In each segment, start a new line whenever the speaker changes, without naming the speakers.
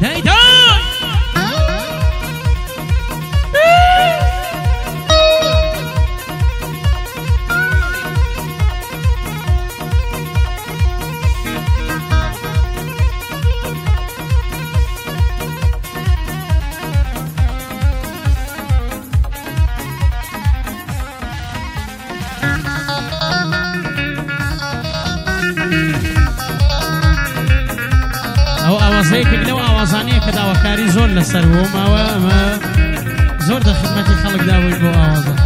ئەوازەیەکێک لەو ئاوازانەیە کە داواکاری زۆر لەسەر بوو ماوە ئەمە زۆر دە خزمەتی خەڵکدا بووی بۆ ئاوازە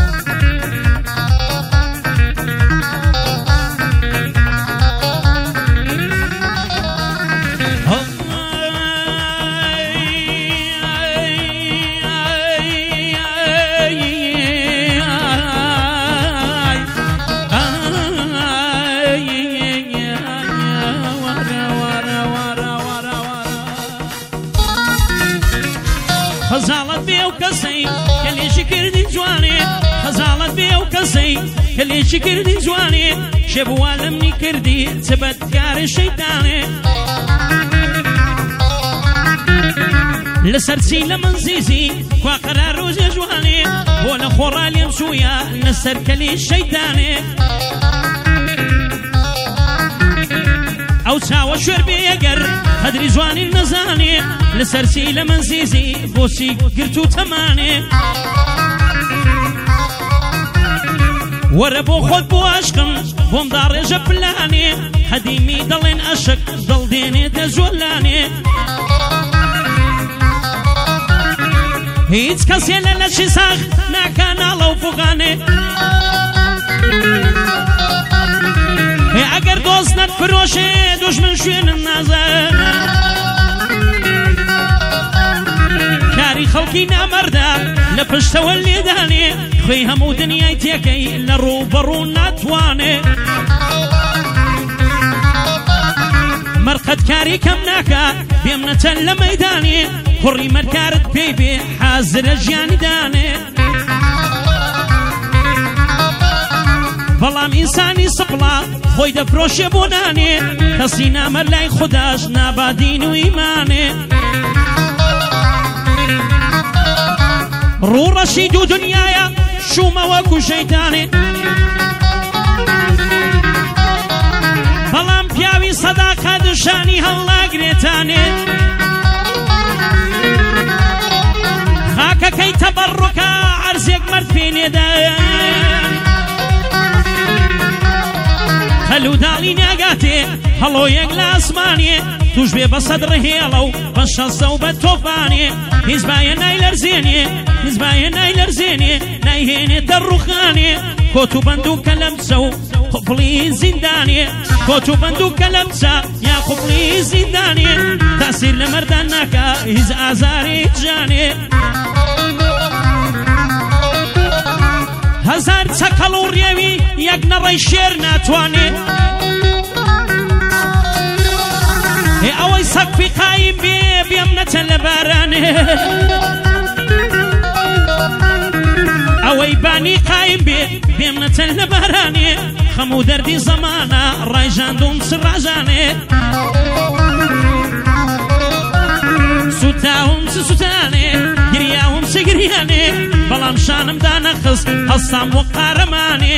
خەزاڵەت بێ و کەسەی کە لێشی کردی جوانێ خەزاڵەت بێ و کەسەی کە لێشی کردی جوانێ شێبووە لەمنی کردی چ بەدکارە شەیتانێ لەسەر چی لە من زیزی کوا قەرار ڕۆژێ جوانێ بۆ لە خۆڕا لێم چوویە لەسەر کەلی شەیتانێ ئەو چاوە شوێر بێ ئەگەر قەدری جوانی نەزانێ لەسەر چی لە من زیزی بۆچی گرت و تەمانێ وەرە بۆ خۆت بۆ عاشقم بۆم دا ڕێژە پلانێ قەدیمی دەڵێن عەشق دڵدێنێتە جۆلانێ هیچ کەسێ لە لەشی ساغ ناکا ناڵە و فوغانێ ئەگەر دۆست نەتفرۆشێ دوژمن شوێنم نازان کاری خەڵکی نامەردە لە پشتەوە لێدانێ خوێی هەموو دنیای تێکەی لە ڕووبەڕوو ناتوانێ مەرقەت کاری کەم ناکە بێم نەچەند لە مەیدانێ کوڕی مەرکارت پێی بێ حازرە ژیانی دانێ بەڵام ئینسانی سەقڵا خۆی دەفرۆشێ بۆ نانێ کەسی نامەر لای خوداش نابادین و ئیمانێ ڕوو ڕەشی دوو دنیایە شومە وەکو شەیتانێ بەڵام پیاوی سەداقە دشانی هەڵناگرێتانێ خاکەکەی تەبەڕوکە عەرزێک مەرد پێنێدایە هەلووداڵی ناگاتێ هەڵۆیەک لە ئاسمانێ توش بێ بە سەد ڕهێڵە و بە شەستە و بە تۆفانێ هیزبایە نایلەرزێنێ هیزبایە نایلەرزێنێ نایهێنێتە ڕوخانێ کۆت و بەندووکە لەمچە و قوفڵی زیندانێ کۆت و بەندووکە لەمچە یا قوفڵی زیندانێ تاسیر لە مەردان ناکە هیز ئازاری جانێ هەزار چەکەڵ و ڕێوی یەک نەڕەی شێر ناتوانێ ئەوەی سەقفی قایم بێ بێم نەچەند لە بارانێ ئەوەی بانی قایم بێ بێم نەچەند لە بارانێ خەموو دەردی زەمانە ڕایژاندوم سڕاژانێ سوتاوم سوتانێ گریاوم سگریانێ بەڵام شانم دانەخست هەستام وە قارەمانێ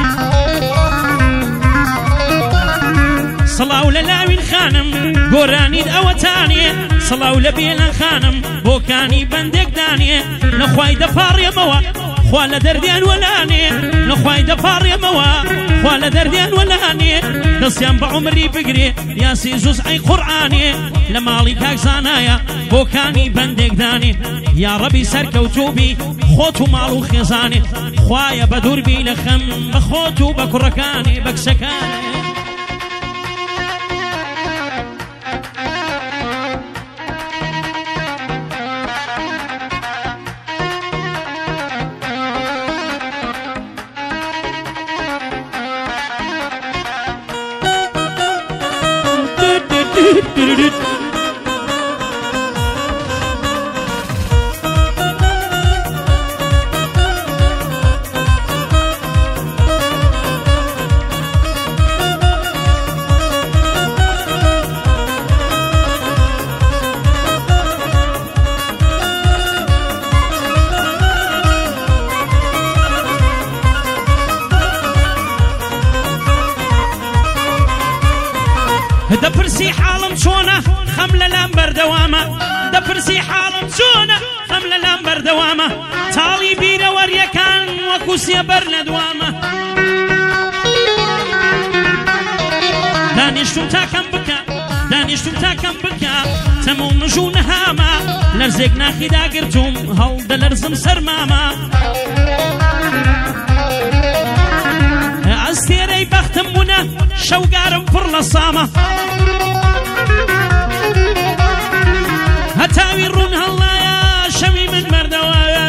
سڵاو لە لاوین خانم گۆرانید ئەوەتانێ سڵاو لە بێلەن خانم بۆکانی بەندێک دانێ نەخوای دەپاڕێمەوە خوا لە دەردیان وەلانێ نەخوای دەپاڕێمەوە خوا لە دەردیان وەلانێ دەستیان بە عومری بگرێ یاسی جوزعی قورئانێ لە ماڵی کاکزانایە بۆکانی بەندێک دانێ یا ڕەبی سەرکەوتوبی خۆت و ماڵ و خێزانێ خوایە بە دووربی لە خەم بە خۆت و بە کوڕەکانێ بە کچەکانێ حاڵم چۆنە خەم لەلام بەردەوامە دەپرسی حاڵم چۆنە خەم لەلام بەردەوامە تاڵی بیرەوەریەکان وەکو سێبەر لە دوامە دانیشتم تاکەم بکە دانیشتم تاکەم بکە تەموو مژوو نەهامە لەرزێک ناخی داگرتوم هەڵدەلەرزم سەرمامە ئەس تێرەی بەختم بوونە شەوگارم پڕ لە سامە هەتاوی ڕوون هەڵایە شەوی من مەردەوایە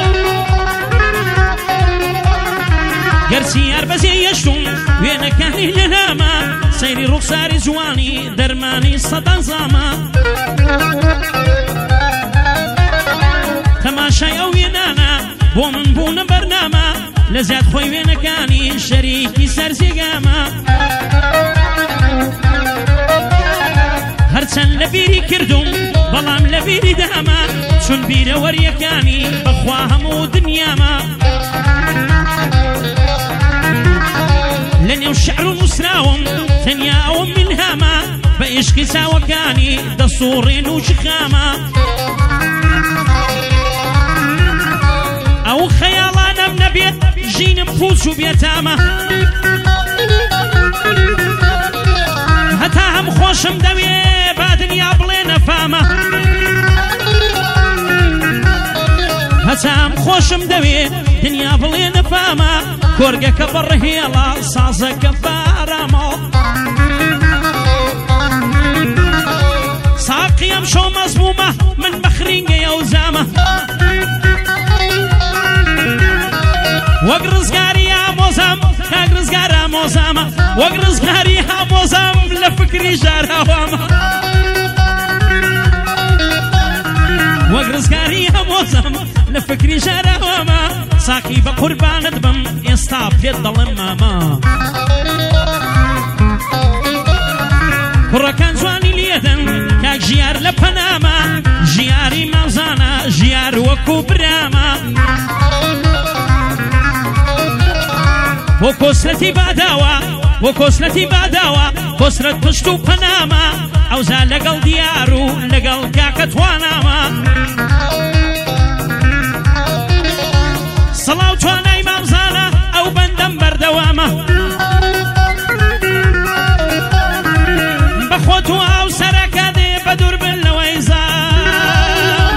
گەرچی یار بەزێ یەشتوم وێنەکانی لەنامە سەیری ڕوخساری جوانی دەرمانی سەدان زامە تەماشای ئەو وێنانە بۆ من بوونە بەرنامە لە زیاد خۆی وێنەکانی شەریکی سەرجێگامە هەرچەند لە بیری کردوم بەڵام لە بیری دامە چون بیرەوەریەکانی بەخوا هەموو دنیامە لە نێو شەعر و نووسراوم تەنیا ئەوم ملهامە بە عیشقی چاوەکانی دەسوڕێن و شخامە ئەو خەیاڵانەم نەبێت ژینم پوچ و بێتامە هەتا هەم خۆشم دەوێ با دنیا بڵێ نەفامە هەتا هەم خۆشم دەوێ دنیا بڵێ نەفامە کۆرگەکە بەڕهێڵە سازەکە بارامە ساقیم شۆ مەزمومە من بەخرینگە ئەوزامە وەک ڕزگاری ئامۆزام کاک ڕزگار ئامۆزامە وەک ڕزگاری ئامۆزام لە فکری ژاراوامە وەک ڕزگاری ئامۆزام لە فکری ژاراوامە ساقی بە قوربانت بم ئێستا پێت دەڵێم مامە کوڕەکان جوانی لێدەن کاک ژیار لە پەنامە ژیاری مازانە ژیار وەکو برامە بۆ کۆسرەتی باداوە بۆ کۆسرەتی باداوە کۆسرەت پشت و پەنامە ئەوزا لەگەڵ دیار و لەگەڵ کاکە توانامە سەڵاو توانای مامزانە ئەو بەندەم بەردەوامە بەخۆت و ئەو سەرەکە دێ بە دوور بن لەوەی زام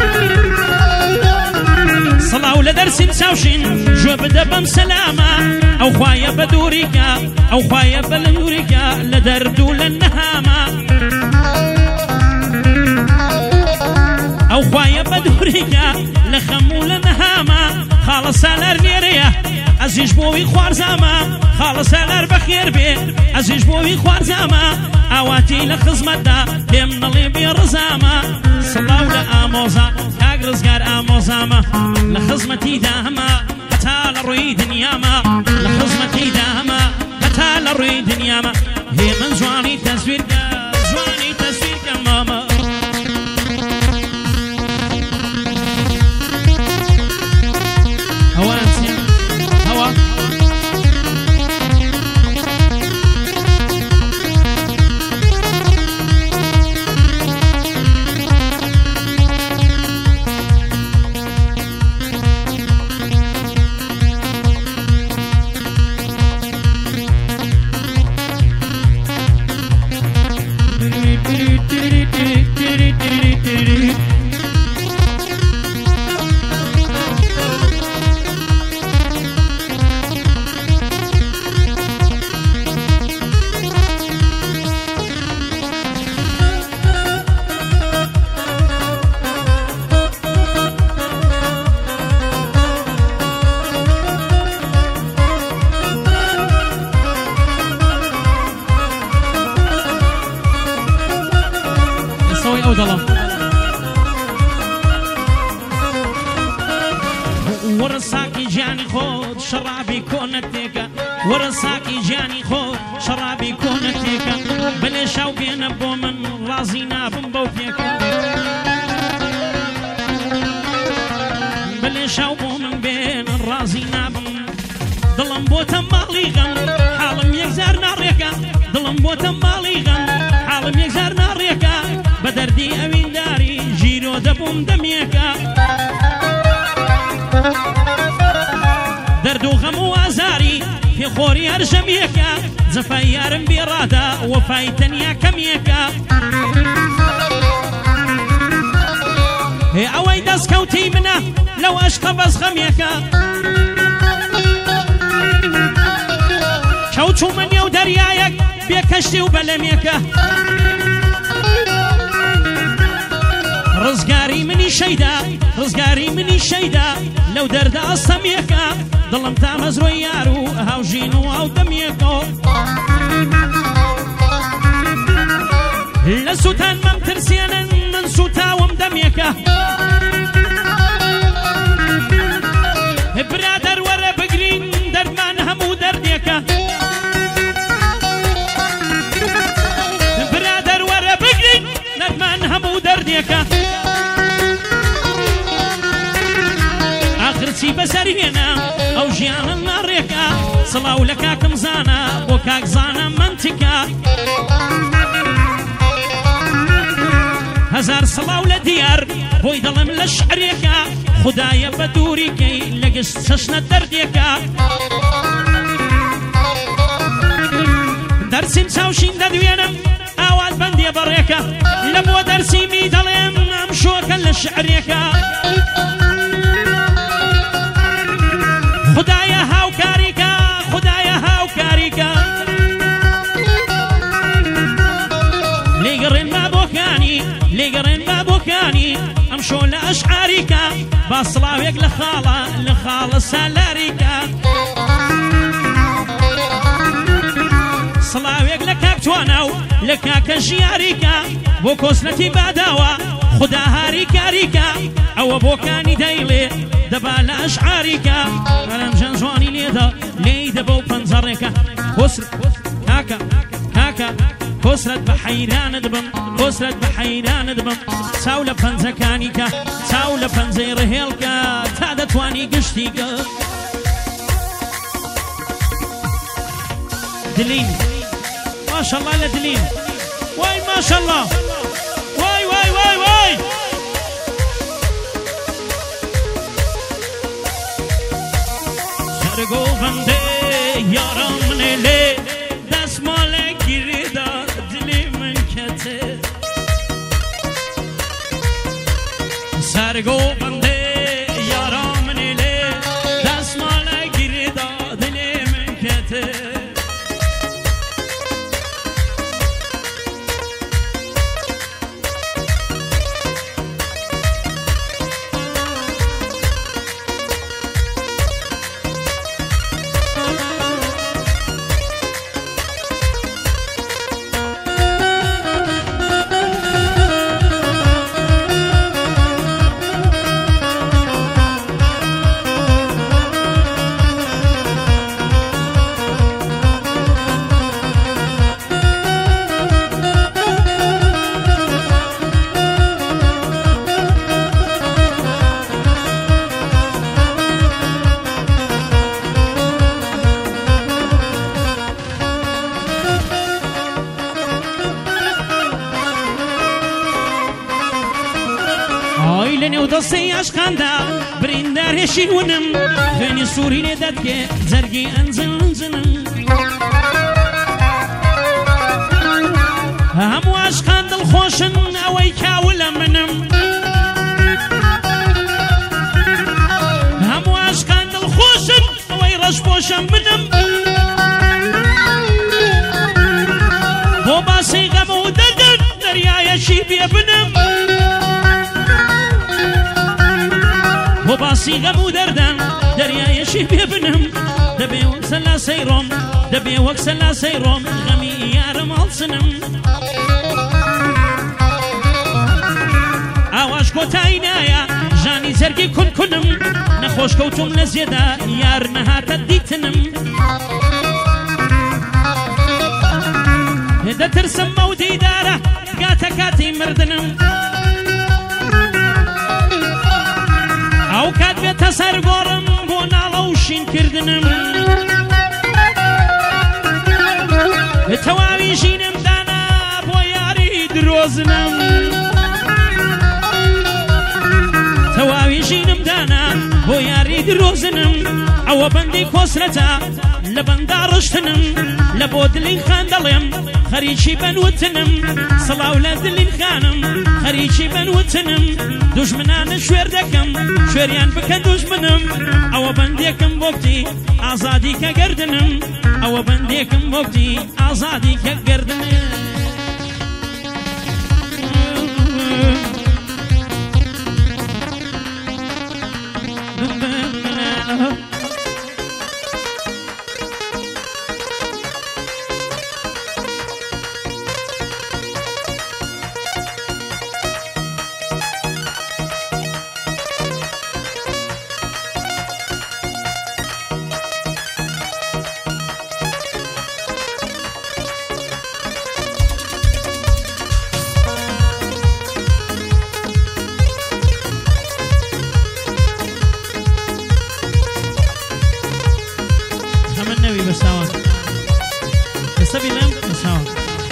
سەڵاو لە دەرسیم چاوشین ژۆ بدە بەم سەلامە ئەو خوایە بە دووریکە ئەو خوایە بە لە دووریکە لە دەرد و لە نەهامە ئەو خوایە بە دووریکە لە خەم و لە نەهامە خاڵە سالار لێرەیە ئەزیش بۆوی خوارزامە خاڵە سالار بەخێر بێ ئەزیش بۆوی خوارزامە ئاواتی لە خزمەتدا پێم نەڵێ بێ ڕزامە سڵاو لە ئامۆزا کاک ڕزگار ئامۆزامە لە خزمەتی دامە هەتا لە ڕووی دنیامە لە خزمەتی دامە هەتا لە ڕووی دنیامە هێ من جوانی تەسویرکە جوانی تەسویرکە مامە ورساكي جاني خود شرابي كونتيكا ورساكي جاني خود شرابي كونتيكا بلي شوقين بومن رازينا بمبوفيكا بلي شوقون بين رازينا بم دلم بوتا مالي غن حالم يكزار ناريكا دلم بوتا مالي غن حالم هەموم دەمیەکە دەرد و غەم و ئازاری پێخۆری هەرژەمیەکە جەفای یارم بێڕادا وەفای تەنیا کەمیەکە ئەوەی دەستکەوتی منە لەو عەشقە بەزغەمیەکە کەوچوومە نێو دەریایەک بێ کەشتی و بەلەمێکە ڕزگاری منی شەیدا ڕزگاری منی شەیدا لەو دەردە ئەستەمیەکە دڵم تا مەزرۆی یار و هاوژین و هاودەمیەکە لە سووتان مەم ترسێنن من سووتاوم دەمیەکە برادەر وەرە بگرین دەردمان هەموو دەردێکە برادەر وەرە بگرین دەردمان هەموو دەردێکە آخرچی بەسەر هێنا ئەو ژیانم ناڕێکە سڵاو لە کاکم زانە بۆ کاک زانە منتیکە هەزار سڵاو لە دیار بۆی دڵم لە شعرێکە خودایە بە دووریکەی لە گشت چەشنە دەردێکە دەرسیم چاوشین دەدوێنم ئاوات بەندێ بەڕێکە لە بۆ دەرسیمی دەڵێم ئەم شۆکە لە شعرێکە خودایە هاوکاریکە خودایە هاوکاریکە لێگەڕێن بابۆکانی لێگەڕێن بابۆکانی ئەم شۆ لە ئەشعاریکە با سڵاوێک لە خاڵە سالاریکە سڵاوێک لە کاکتوانە و لە کاکە ژیاریکە بۆ کۆسنەتی باداوە خدا هاری کاریکە ئەوە بۆکانی دەیڵێ دەبا لە ئەشعاریکە بەرەم ژەن جوانی لێدا لێی دەبە و پەنجەڕێکە کاکە کاکە کۆسرەت بە حەیرانت بم کۆسرەت بە حەیرانت بم چاو لە پەنجەکانیکە چاو لە پەنجەی ڕهێڵکە تا دەتوانی گشتیکە دلین ماشەڵڵا لە دلین وای ماشەڵڵا وای وای وای وای سەرگۆ بەندێ یارە منێ لێ دەستماڵێ گیرێدا دلێ من کەتێ سەرگۆ بەندێ یارە منێ لێ دەستماڵێ گیرێدا دلێ من کەتێ لەنێو دەستەی عەشقاندا بریندار هێشی ونم خوێنی سووری لێ دەدکێ جەرگی ئەنجنم هەموو عەشقان دڵخۆشن ئەوەی کاولە منم هەموو عەشقان دڵخۆشن ئەوەی ڕەشپۆشە منم بۆ باسی غەم و دەردن دەریایەشی بێ بنم بۆ باسی غەم و دەردان دەریایەشی پێ بنم دەبێ وەک سەلاسەی ڕۆم دەبێ وەک سەلاسەی ڕۆم غەمی یارم هەڵسنم ئاواش کۆتایی نایە ژانی جەرگی کونکونم نەخۆش کەوتوم لە زێدا یار نەهاتە دیتنم دەترسم ئەو دیدارە گاتە کاتی مردنم ئەو کات بێتە سەرگۆڕم بۆ ناڵە و شینکردنم تەواوی ژینم دانا بۆ یاری درۆزنم درۆزنم ئەوە بەندەی کۆسرەتە لە بەندا ڕشتنم لە بۆ دلین خان دەڵێم خەریکی بەنوتنم سڵاو لە دلین خانم خەریکی بەنوتنم دوژمنانە شوێر دەکەم شوێریان بکە دوژمنم ئەوە بەندێکم بۆ کتی ئازادی کە گەردنم ئەوە بەندێکم بۆ کتی ئازادی کە گەردنم بساوان السبي لم بساوان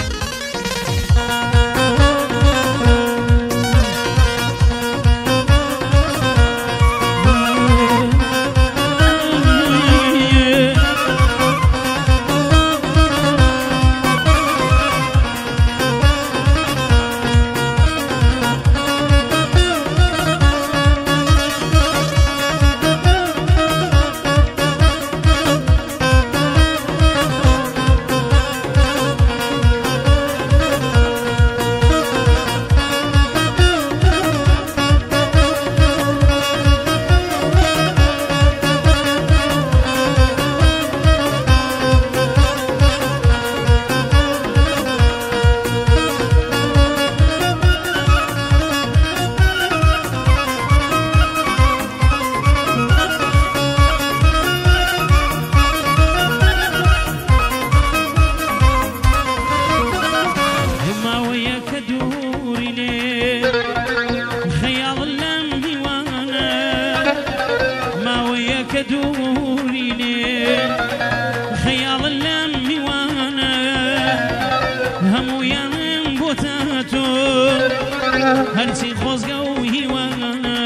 كدوري ليه خيال اللمي وانا همو يم بوتاتو هرسي خوز قوي وانا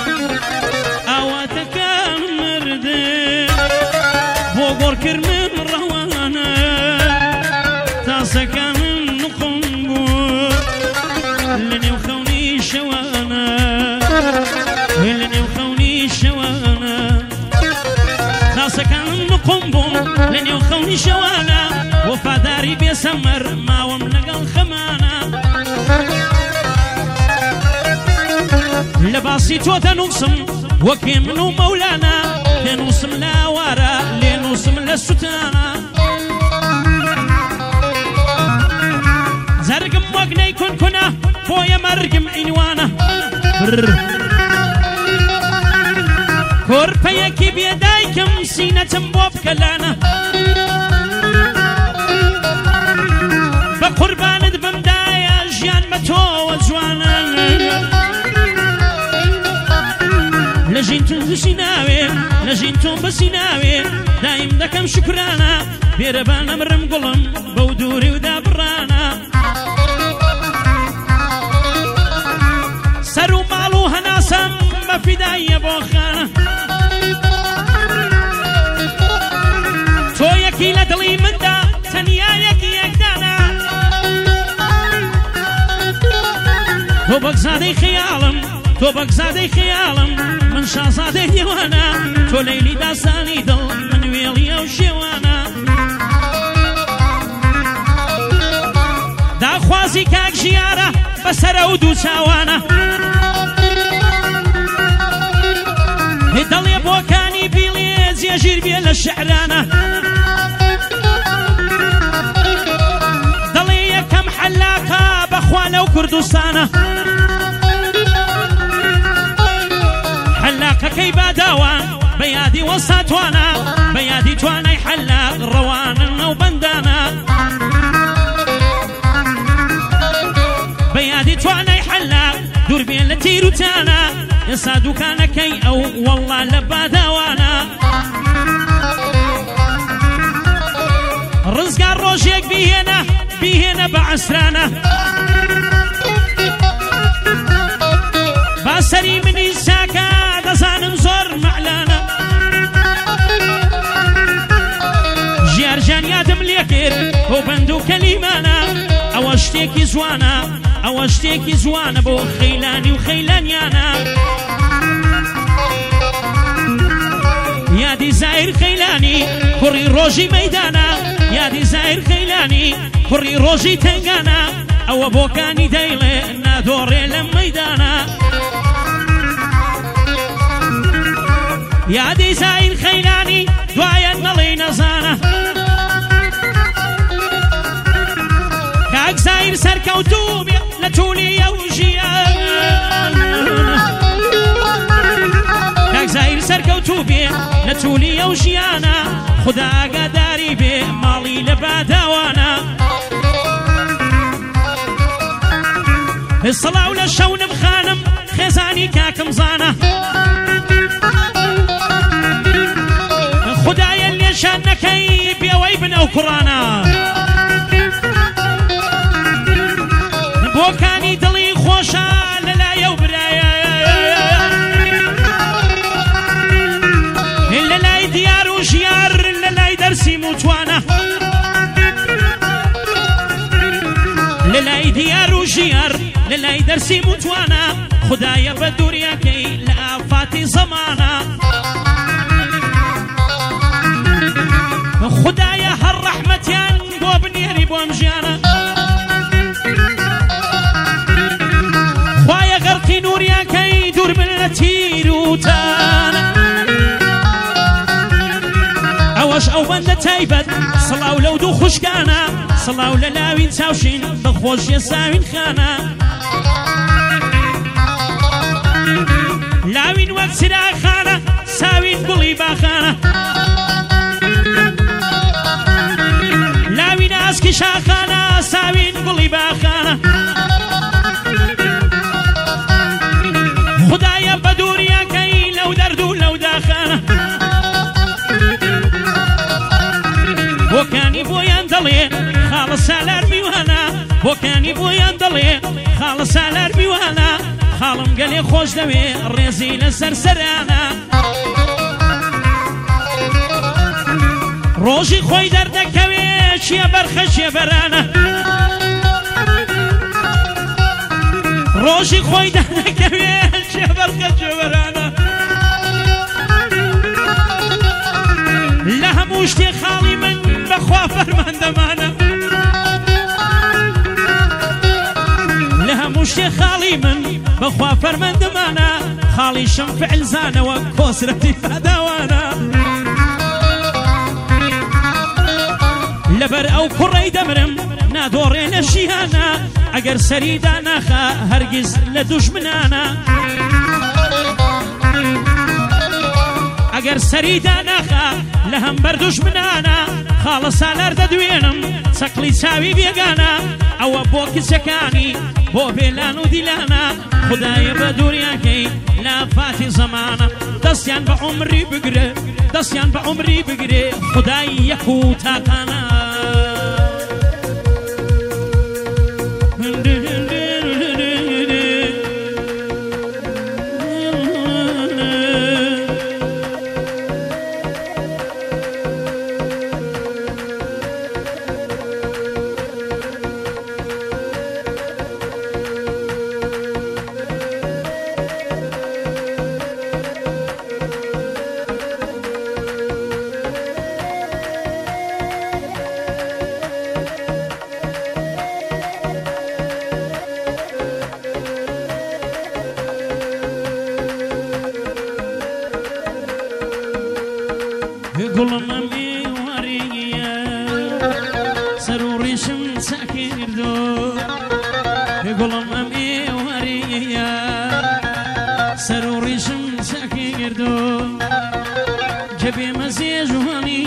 اواتك مرد بوغور كرمن روانا تاسكا من نقنبو لني وخوني شوانا لني وخوني شوانا سكن نقنبم لن يخوني شوانا وفاداري بيسمر ما وملقى الخمانة لباسي توتا نوصم وكيمنو مولانا لنوصم لا وارا لنوصم للستانا زرقم وقنا يكون كنا بويا مرقم عنوانا كوربيكي بيدايكم سينة بوب كلانا بقربان بمدايا جيان متو وزوانا لجينتم بسيناوي لجينتم بسيناوي دايم دكم شكرانا بيربانا مرم قلم بودوري ودابرانا سرو مالو هناسم بفدايا بوخانا تويكي لدلي من دا تنيايكي يكدانا توبك زادي خيالم توبك زادي خيالم من شازادي ديوانا تو ليلي داساني دل من ويلي وشيوانا دا خوازي كاك جيارة بسر ودو چاوانا دل يبوكاني بيليز يجير بيلا الشعرانا دل يكم حلاقة بخوانا وكردستانا حلاقة كيبا داوان بيادي وساتوانا بيادي توانا يحلاق روانا وبندانا بيادي توانا يحلاق دور بين لتيروتانا يصادو كان كي او والله لبا داوانا رزق الروجيك بيهنا بعسرانا باسري من الساكا دزان زور معلانا شتێکی جوانە ئەوە شتێکی جوانە بۆ خەیلانی و خەیلانیانە یادی زایر خەیلانی کوڕی ڕۆژی مەیدانە یادی زایر خەیلانی کوڕی ڕۆژی تەنگانە ئەوە بۆکانی دەیڵێ نادۆڕێ لەم مەیدانە یادی زایر خەیلانی دوایەت مەڵێی نەزانە کاک زایر سەرکەوتوو بێ لە توولی ئەو ژیان کاک زایر سەرکەوتوو بێ لە توولی ئەو ژیانە خوددا ئاگاداری بێ ماڵی لە باداوانە سڵاو لە شەونم خانم خێزانی کاکم زانە خدایە لێشان نەکەی بێوەی بنەو کوڕانە بۆکانی دڵی خۆشە لەلایە و برایە لەلای دیار و ژیار لەلای دەرسی موتوانە لەلای دیار و ژیار لەلای دەرسی موتوانە خدایە بە دووریەکەی لە ئافاتی زەمانە خدایە هەر ڕەحمەتیان بۆ بنێری بۆم ژیانە خوایە غەرقی نووریەکەی دوور بن لە تیر و تانە ئەوەش ئەو بەندە تایبەت سڵاو لەو دوو خوشکانە سڵاو لە لاوین چاوشین بە خۆشیە ساوین خانە لاوین وەک سراخانە ساوین گوڵی باخانە لاوین ئاسکی شاخانە ساوین گوڵی باخانە خدایە بە دووریەکەی لەو دەرد و لەو داخانە بۆکانی بۆیان دەڵێ خاڵە سالار میوانە بۆکانی بۆیان دەڵێ خاڵە سالار میوانە خاڵم گەلێ خۆش دەوێ ڕێزی لەسەر سەرانە ڕۆژی خۆی دەردەکەوێ چیە بەرخە چیە بەرانە ڕۆژی خۆی دەردەکەوێ چیە بەرخە چیە بەرانە لە هەموو شتێ خاڵی من بەخوا فەرماندەمانە لە هەموو شتێ خاڵی من بەخوا فەرماندەمانە خاڵی شەم فعل زانەوە کۆسرەتی پاداوانە لەبەر ئەو کوڕەی دەمرم نادۆڕێ لە ژیانە ئەگەر سەریدا ناخە هەرگیز لە دوژمنانە ئەگەر سەریدا ناخە لە هەمبەر دوژمنانە خاڵە سالار دەدوێنم چەقلی چاوی بێگانە ئەوە بۆ کچەکانی بۆ بێلان و دیلانە خدایە بە دووریەکەی لە ئافاتی زەمانە دەستیان بە عومری بگرێ دەستیان بە عومری بگرێ خدای یەک و تاقانە گوڵم ئەمێ وارەیە سەر و ڕێشم چاکردۆ گوڵم ئەمێ وارەیە سەر و ڕێشم چاکردۆ جەبێ مەزێ ژوانی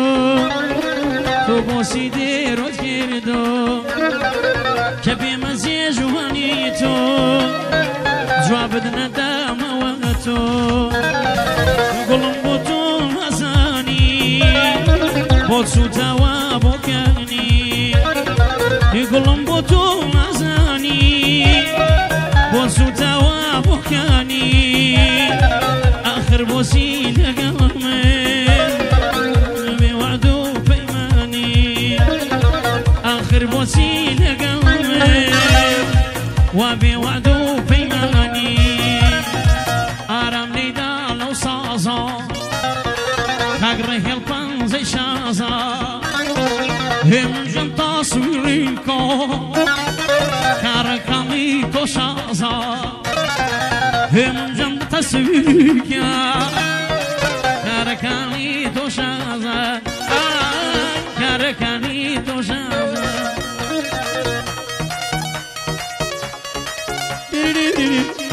تۆ بۆسی دێرۆت کردۆ جەبێ مەزێ ژوانی تۆ جوابت نەدامەوە تۆ گوڵم بۆ تۆ بۆ سوتاوە بۆکانی گوڵم بۆ تۆ مەزانی بۆ سوتاوە بۆکانی ئاخر بۆسی لەگەڵ من بێ وعد و پەیمانی ئاخر بۆسی لەگەڵ من وبوعد وبيماني آرام ليدا لو صازا خاقره البنزي شازا هم جن تصويرينكو كاركامي توشازا هم جن تصويريكا كاركامي توشازا كاركامي توشازا